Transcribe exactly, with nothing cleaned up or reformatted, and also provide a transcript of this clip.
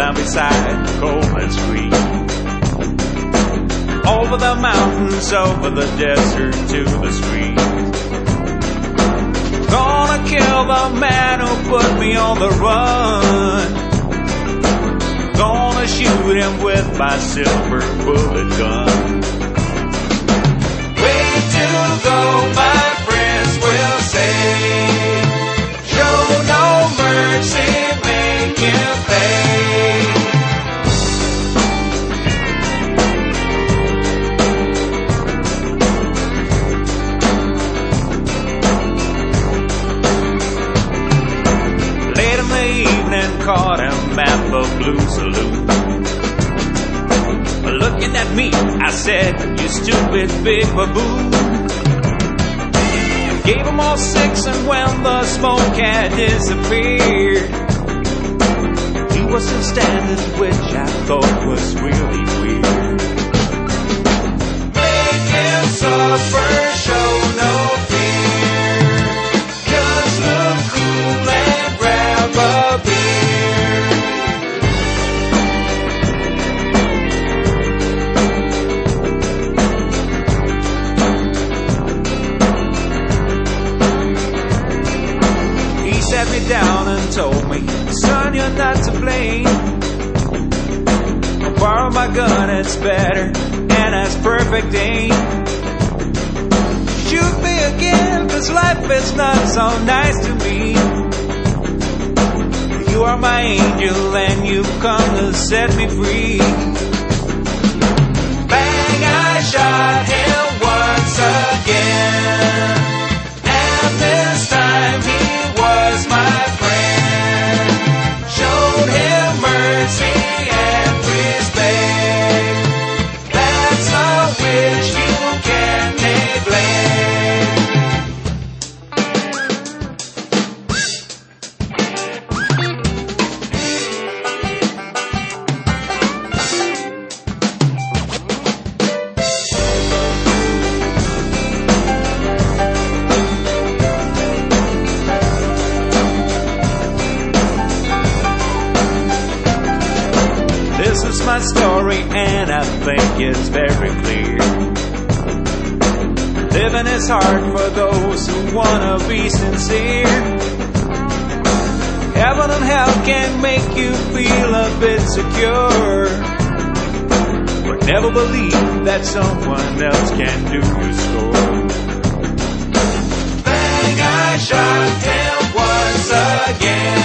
down beside Coleman Street. Over the mountains, over the desert to the street. Gonna kill the man who put me on the run. Gonna shoot him with my silver bullet gun. Way to go, my friends will say. Show no mercy, make him pay. Late in the evening, caught him at the Blue Saloon. Looking at me, I said, you stupid big baboon. Gave him all six, and when the smoke had disappeared, he was still standing, which I thought was really weird. Make him suffer, show no fear. Just look cool and grab a beer. Sat me down and told me, son, you're not to blame. I'll borrow my gun, it's better and has perfect aim. Shoot me again, cause life is not so nice to me. You are my angel and you've come to set me free. Bang, I shot him once again, and this time he was my friend. Showed him mercy and respect. That's a wish you can't This is my story and I think it's very clear. Living is hard for those who wanna be sincere. Heaven and hell can make you feel a bit secure, but never believe that someone else can do your score. Bang, I shot him once again.